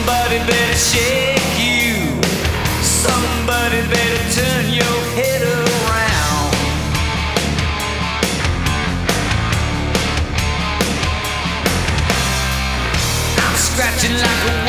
Somebody better shake you. Somebody better turn your head around. I'm scratching like a